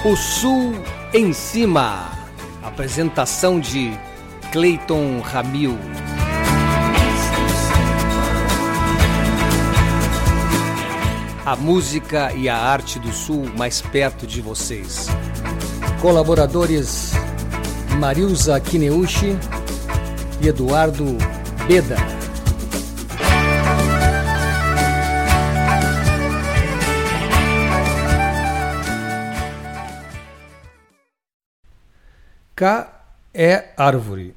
O Sul em Cima. Apresentação de Cleiton Ramil. A música e a arte do Sul mais perto de vocês. Colaboradores Marilza Kineuchi e Eduardo Beda. Cá é árvore,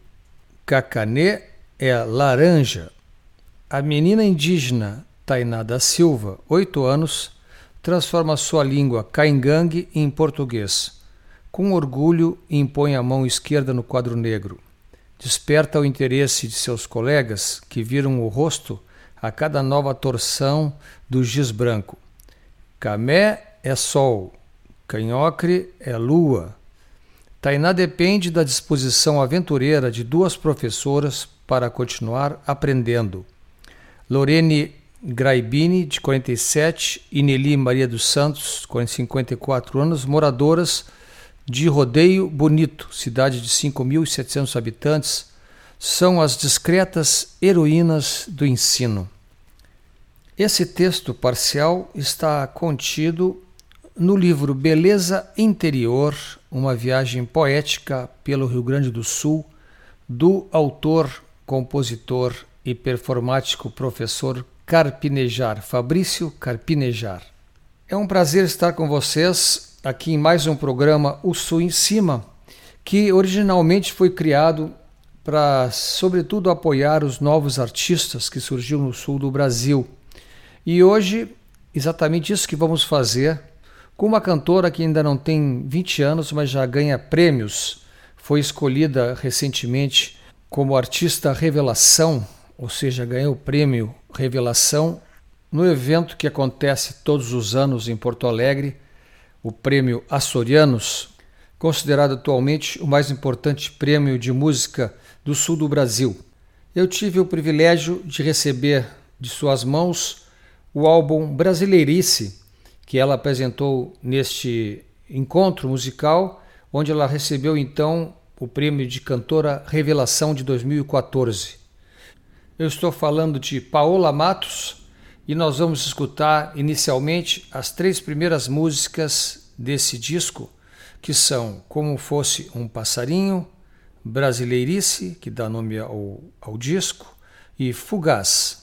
cacanê é laranja. A menina indígena Tainá da Silva, 8 anos, transforma sua língua caingangue em português. Com orgulho, impõe a mão esquerda no quadro negro. Desperta o interesse de seus colegas, que viram o rosto a cada nova torção do giz branco. Camé é sol, canhocre é lua. Tainá depende da disposição aventureira de 2 professoras para continuar aprendendo. Lorene Graibini, de 47, e Nelly Maria dos Santos, com 54 anos, moradoras de Rodeio Bonito, cidade de 5.700 habitantes, são as discretas heroínas do ensino. Esse texto parcial está contido no livro Beleza Interior, uma viagem poética pelo Rio Grande do Sul, do autor, compositor e performático professor Carpinejar, Fabrício Carpinejar. É um prazer estar com vocês aqui em mais um programa O Sul em Cima, que originalmente foi criado para, sobretudo, apoiar os novos artistas que surgiram no sul do Brasil. E hoje, exatamente isso que vamos fazer com uma cantora que ainda não tem 20 anos, mas já ganha prêmios. Foi escolhida recentemente como artista revelação, ou seja, ganhou o prêmio Revelação no evento que acontece todos os anos em Porto Alegre, o Prêmio Açorianos, considerado atualmente o mais importante prêmio de música do sul do Brasil. Eu tive o privilégio de receber de suas mãos o álbum Brasileirice, que ela apresentou neste encontro musical, onde ela recebeu então o prêmio de cantora Revelação de 2014. Eu estou falando de Paola Matos e nós vamos escutar inicialmente as 3 primeiras músicas desse disco, que são Como Fosse um Passarinho, Brasileirice, que dá nome ao disco, e Fugaz.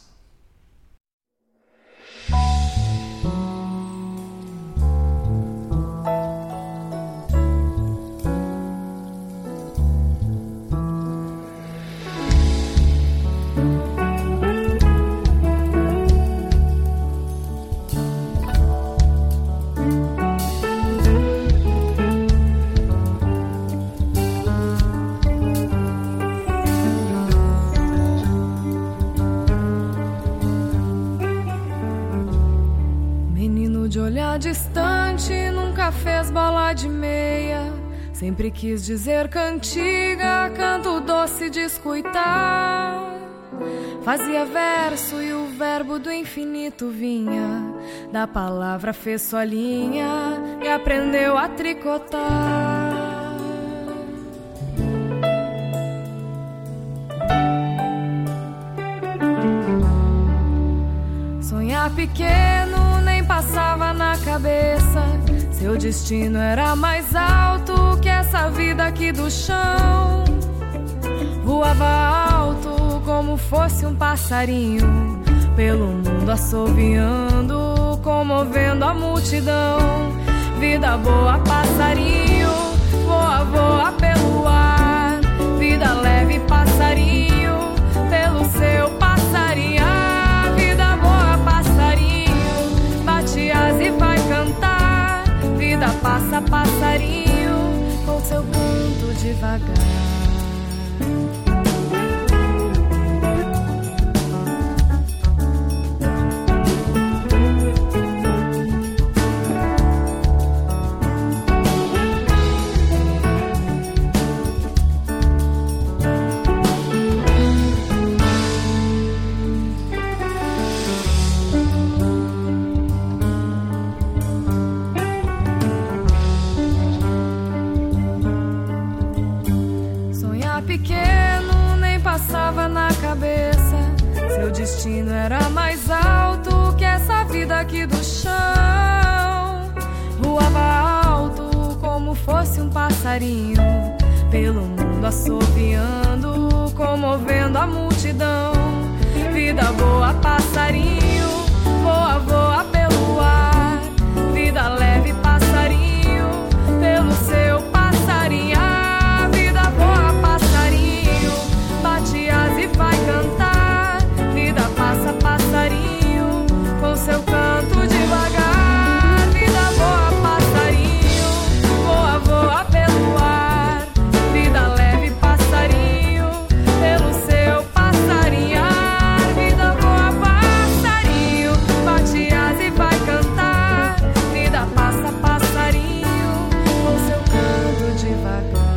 Distante, nunca fez bola de meia. Sempre quis dizer cantiga, canto doce de escutar. Fazia verso e o verbo do infinito vinha. Da palavra fez sua linha e aprendeu a tricotar. Sonhar pequeno passava na cabeça. Seu destino era mais alto que essa vida aqui do chão. Voava alto como fosse um passarinho, pelo mundo assoviando, comovendo a multidão. Vida boa, passarinho, voa, voa pelo ar. Vida leve, passarinho, pelo seu passarinhar. E vai cantar, vida passa passarinho, com seu canto devagar. pequeno nem passava na cabeça. Seu destino era mais alto que essa vida aqui do chão. Voava alto como fosse um passarinho, pelo mundo assoviando, comovendo a multidão. Vida boa, passarinho, voa, voa pelo ar. Vida leve, passarinho, pelo seu passarinhar. Vida boa, passarinho, bate asa e vai cantar. Vida passa, passarinho, com seu canto devagar. Vida boa, passarinho, voa, voa pelo ar. Vida leve, passarinho, pelo seu passarinhar. Vida boa, passarinho, bate asa e vai cantar. Vida passa, passarinho, com seu canto devagar.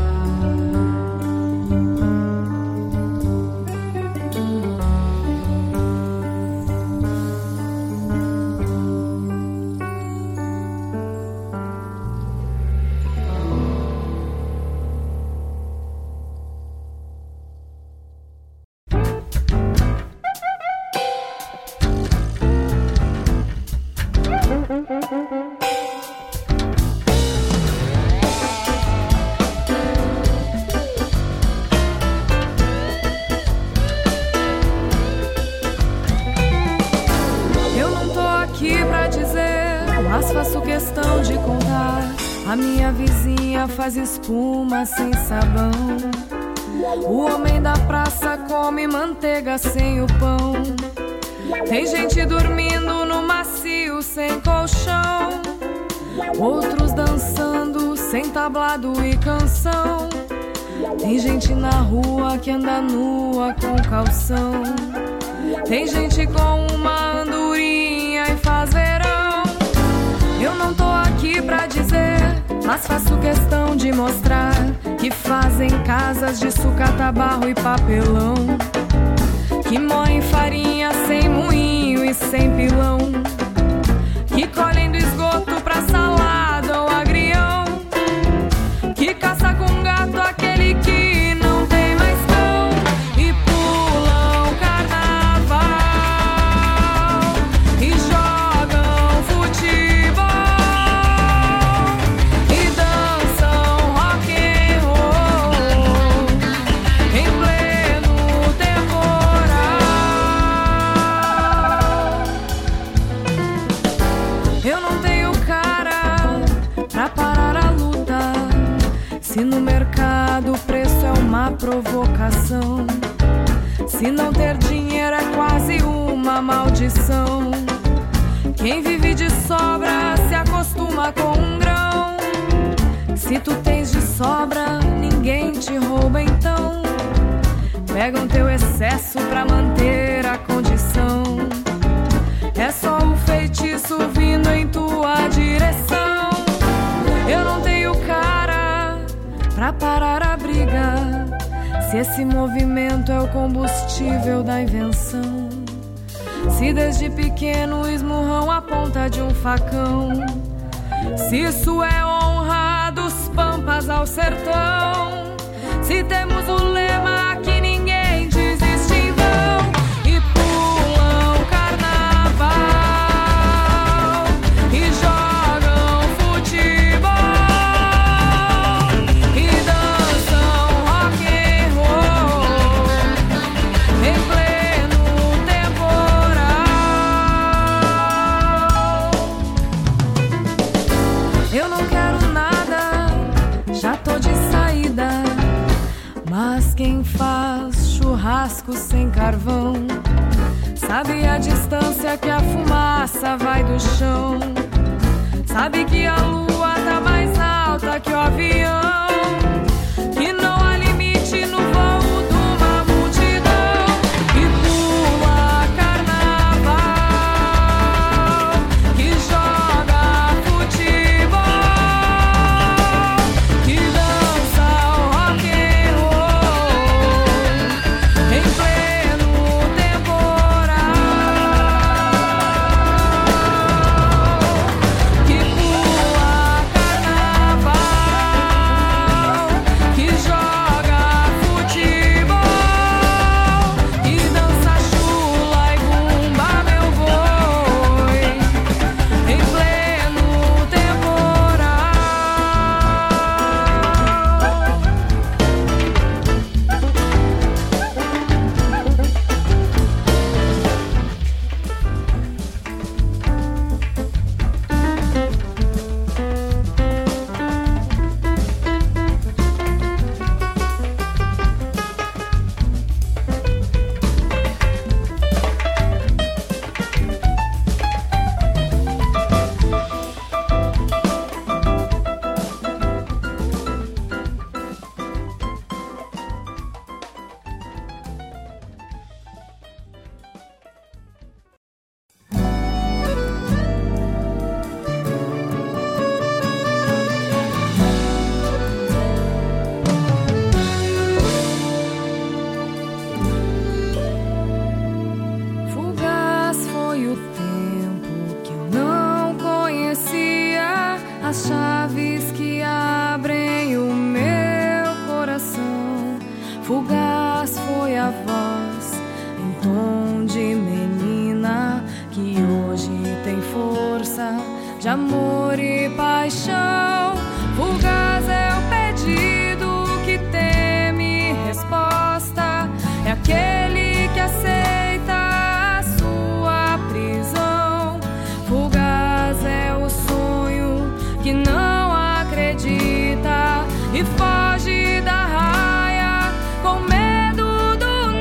Mas faço questão de contar. A minha vizinha faz espuma sem sabão. O homem da praça come manteiga sem o pão. Tem gente dormindo no macio sem colchão. Outros dançando sem tablado e canção. Tem gente na rua que anda nua com calção. Tem gente com uma andorinha e faz verão. Eu não tô aqui pra dizer, mas faço questão de mostrar que fazem casas de sucata, barro e papelão, que moem farinha sem moinho e sem pilão, que colhem do esgoto pra salada ou agrião, que caça com gato aquele que não tem mais cão, e pulam carnaval e jogam futebol e dançam rock and roll em pleno temporal. Eu não tenho cara pra parar a luta, se no mercado o preço é uma provocação, se não ter dinheiro é quase uma maldição. Quem vive de sobra se acostuma com um grão. Se tu tens de sobra, ninguém te rouba então. Pegam teu excesso pra manter a condição. É só o feitiço vindo em tua direção. Eu não tenho cara pra parar a briga, se esse movimento é o combustível da invenção. Se desde pequeno esmurrão a ponta de um facão, se isso é honra dos pampas ao sertão, se temos o lema que ninguém desiste em vão, e pulam carnaval e jogam futebol e dançam rock and roll em pleno temporal. Eu não quero nada, já tô de saída, mas quem faz churrasco sem carvão sabe a distância que a fumaça vai do chão, sabe que a lua tá mais alta que o avião, que não há limite no voo de uma multidão, e pula carnaval, que joga futebol, que dança o rock and roll em pleno temporal, que pula carnaval, que joga futebol. fugaz foi a voz em tom de menina que hoje tem força de amor e paixão. Fugaz é o pedido que teme resposta, é aquele que aceita a sua prisão. Fugaz é o sonho que não acredita e foge da raia com medo do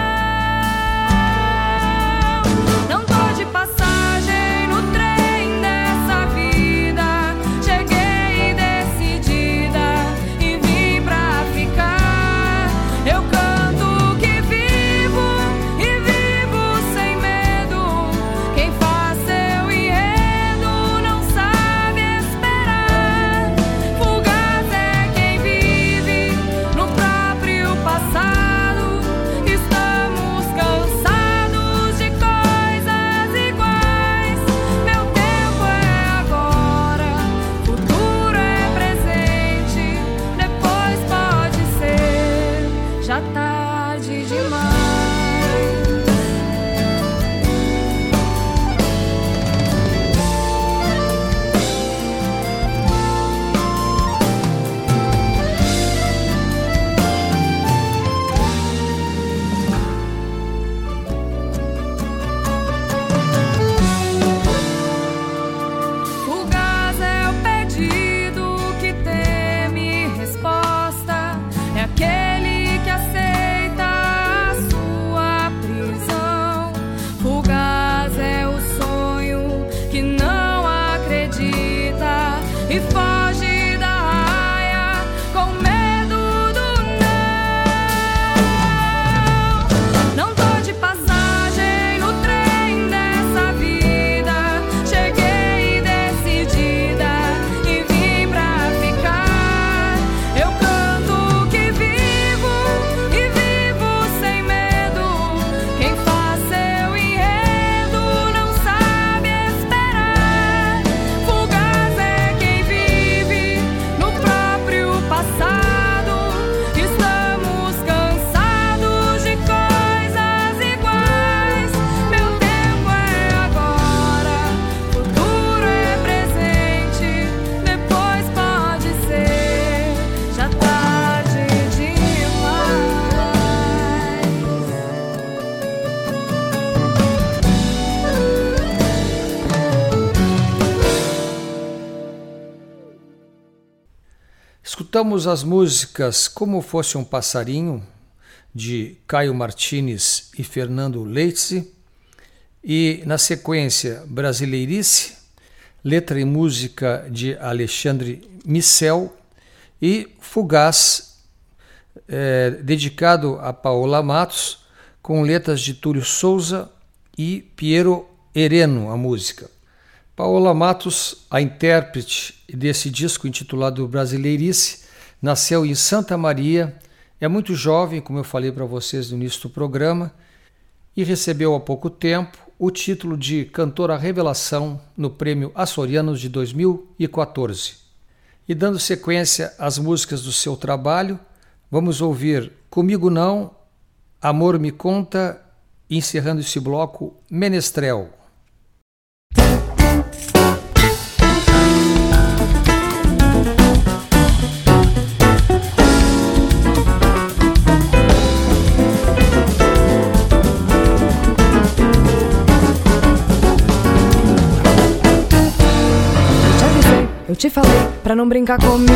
não. Não tô de passagem no trem dessa vida, cheguei decidida e vim pra ficar. Eu canto que vivo e vivo sem medo. Quem faz seu enredo não sabe esperar. Fugaz é quem vive no próprio passado. Estamos cansados de coisas iguais. Meu tempo é agora, futuro é presente. Depois pode ser já tarde demais. Fugaz é o pedido que teme resposta, é aquele que aceita a sua prisão. Fugaz é o sonho que não acredita e foge da raia com medo do não. Não tô de passagem no trem dessa vida, cheguei decidida e vim pra ficar. Eu canto que vivo e vivo sem medo. Quem faz seu enredo não sabe esperar. Fugaz é quem vive no próprio passado. Estamos cansados de coisas iguais. Meu tempo é agora, futuro é presente. Depois pode ser já tarde demais. Escutamos as músicas Como Fosse um Passarinho, de Caio Martins e Fernando Leite, e, na sequência, Brasileirice, letra e música de Alexandre Missel, e Fugaz, dedicado a Paola Matos, com letras de Túlio Souza e Piero Ereno, a música. Paola Matos, a intérprete desse disco intitulado Brasileirice, nasceu em Santa Maria, é muito jovem, como eu falei para vocês no início do programa, e recebeu há pouco tempo o título de Cantora Revelação no Prêmio Açorianos de 2014. E dando sequência às músicas do seu trabalho, vamos ouvir Comigo Não, Amor Me Conta, e encerrando esse bloco, Menestrel. Eu te falei pra não brincar comigo.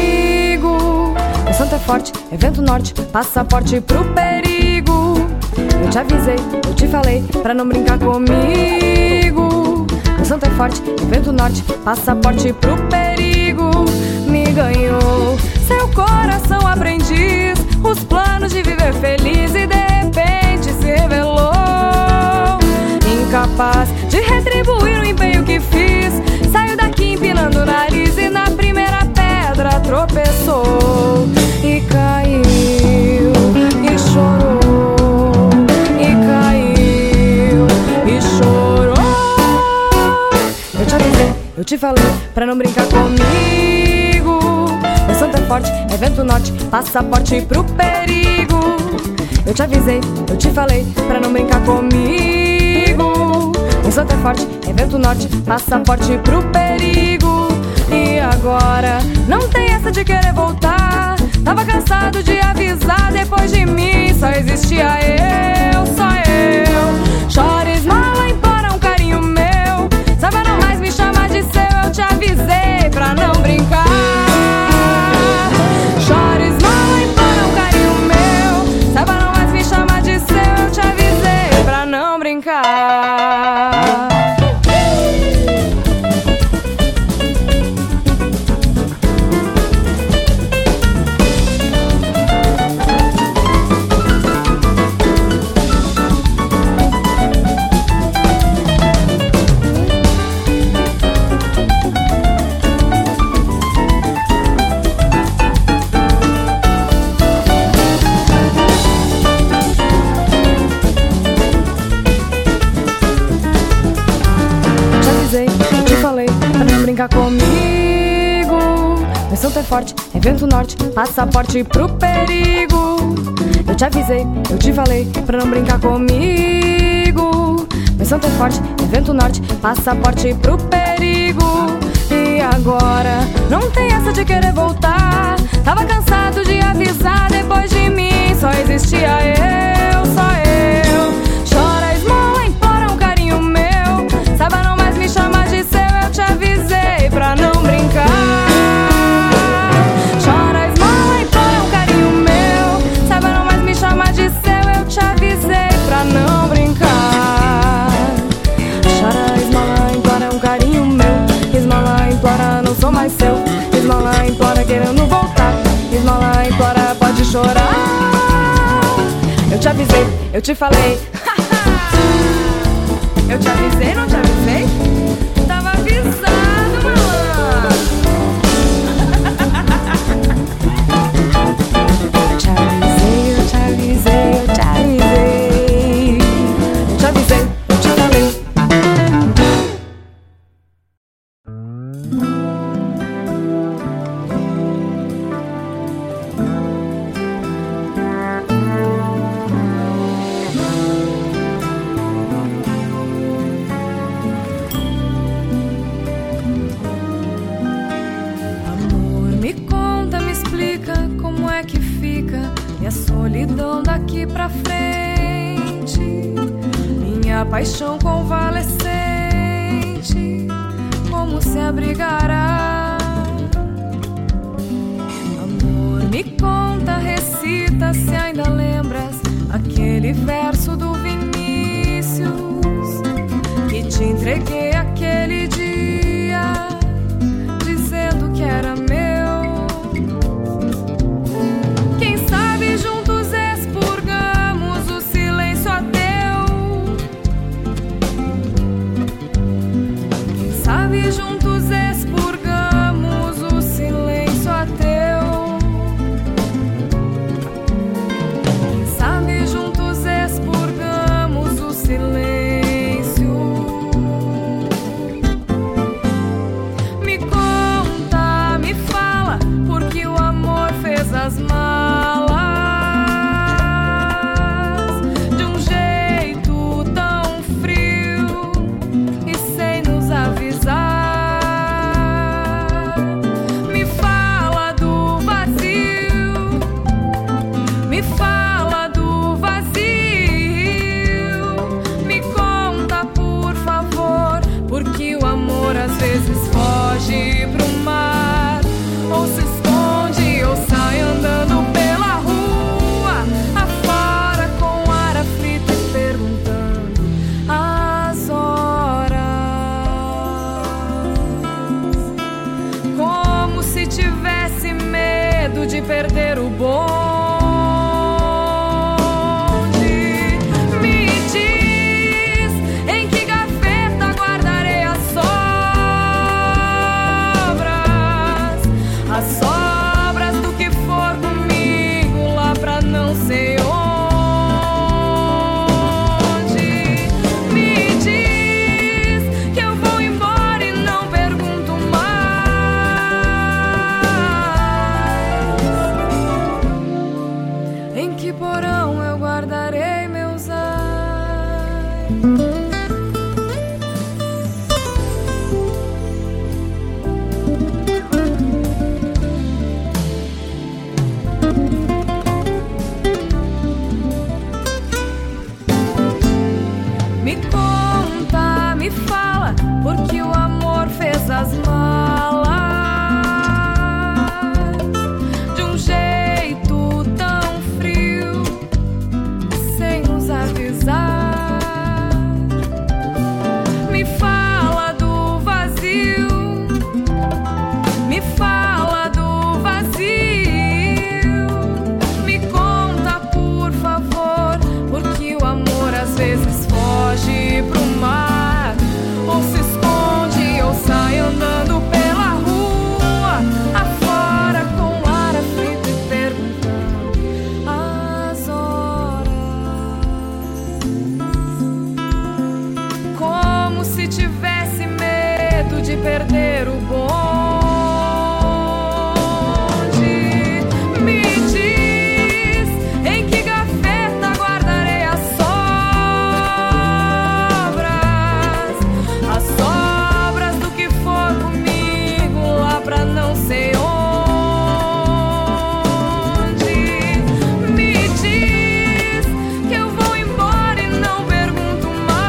O santo é forte, é vento norte, passaporte pro perigo. Eu te avisei, eu te falei pra não brincar comigo. O santo é forte, é vento norte, passaporte pro perigo. Me ganhou seu coração aprendiz, os planos de viver feliz, e de repente se revelou incapaz de retribuir o empenho que fiz. Saiu daqui empinando o nariz e na primeira pedra tropeçou e caiu e chorou e caiu e chorou. Eu te avisei, eu te falei pra não brincar comigo. O santo é forte, é vento norte, passaporte pro perigo. Eu Eu te avisei, eu te falei pra não brincar comigo. O santo é forte, é vento norte, passaporte pro perigo. E agora, não tem essa de querer voltar. Tava cansado de avisar, depois de mim só existia eu, só eu. Chora, esmola, implora um carinho meu. Saiba não mais me chamar de seu, eu te avisei pra não brincar. Chora, esmola, implora um carinho meu. Saiba não mais me chamar de seu, eu te avisei pra não brincar. Brincar comigo. Meu santo é forte, é vento norte, passaporte pro perigo. Eu te avisei, eu te falei pra não brincar comigo. Meu santo é forte, é vento norte, passaporte pro perigo. E agora, não tem essa de querer voltar. Tava cansado de avisar, depois de mim só existia eu, só eu. Chora, esmola, implora um carinho meu. Saiba não mais me chamar de seu, eu te avisei pra não brincar. Chora, esmola, implora um carinho meu. Saiba não mais me chamar de seu, eu te avisei pra não brincar. Chora, esmola, implora um carinho meu. Esmola, implora, não sou mais seu. Esmola, implora, querendo voltar. Esmola, implora, pode chorar. Eu te avisei, eu te falei. Eu te avisei, não te avisei? Tava avisado, malandro. Eu te avisei, eu te avisei, eu te avisei. Eu te avisei, eu te falei. E a solidão daqui pra frente, minha paixão convalescente, como se abrigará? Amor, me conta, recita, se ainda lembras aquele verso do Vinícius que te entreguei aquele dia, dizendo que era meu. Juntos expurgamos o silêncio ateu. Quem sabe juntos expurgamos o silêncio ateu. guardarei meus ais. Me conta, me fala, porque o amor fez as malas de um jeito tão frio, sem nos avisar. Me fala do vazio, me fala do vazio. Me conta, por favor, porque o amor às vezes foge pro mar, ou se esconde, ou sai andando pela rua afora com ar aflito e perguntando as horas, como se tivesse medo de perder o bonde. Me diz em que gaveta guardarei as sobras do que for comigo lá pra não sei onde. Me diz que eu vou embora e não pergunto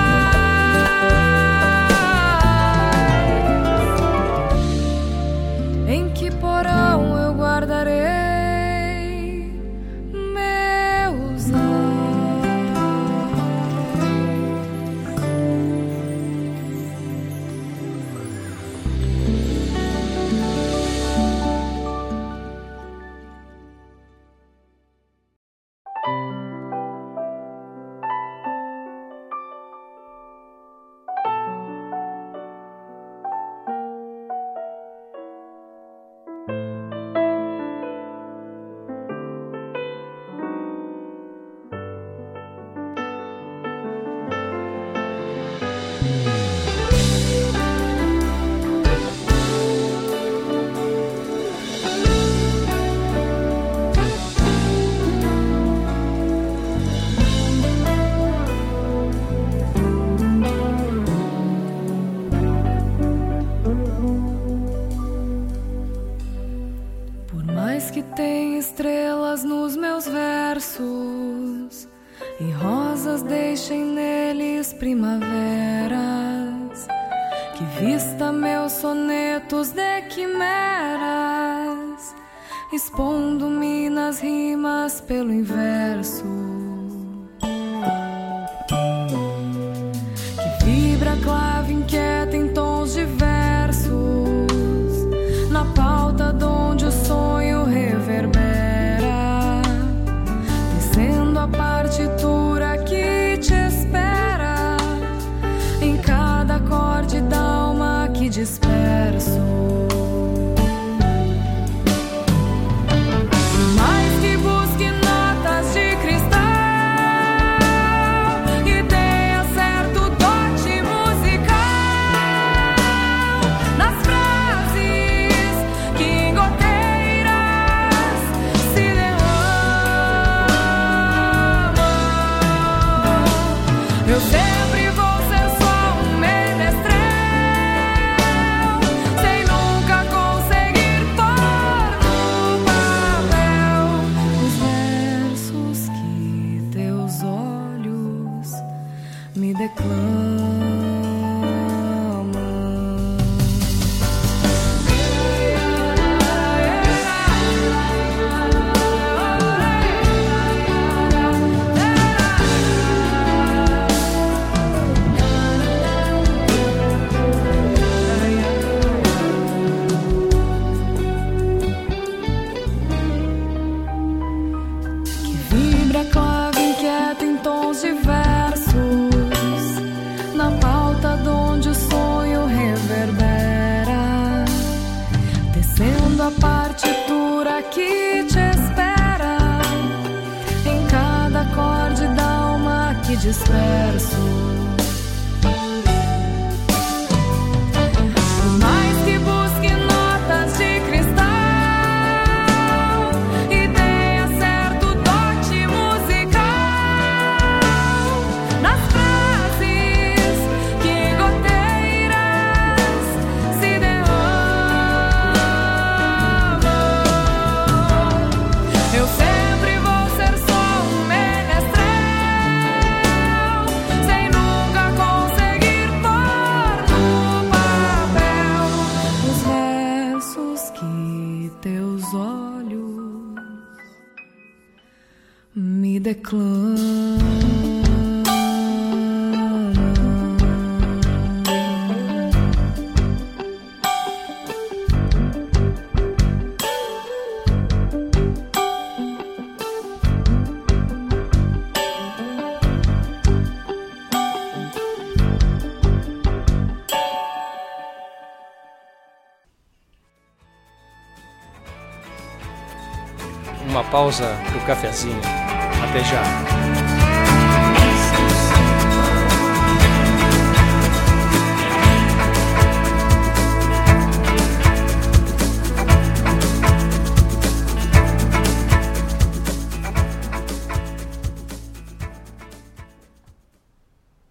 mais. Em que porão eu guardarei meus ais? Por mais que tenha estrelas nos meus versos e rosas deixem neles primaveras, que vista meus sonetos de quimeras, expondo-me nas rimas pelo inverso, que vibra a clave inquieta em tons diversos, na pauta donde o sonho reverbera, descendo a partitura que te espera, em cada acorde da alma que disperso. Mais que busque notas de cristal e tenha certo dote musical nas frases que em goteiras se derramam. Eu sempre vou ser só um menestrel, sem nunca conseguir pôr no papel os versos que teus olhos me declamam. Que vibra a clave inquieta em tons diversos, na pauta donde o sonho reverbera, descendo a partitura que te espera, em cada acorde da alma que disperso. Por mais que busque notas de cristal e tenha certo dote musical uma pausa pro cafezinho. Até já!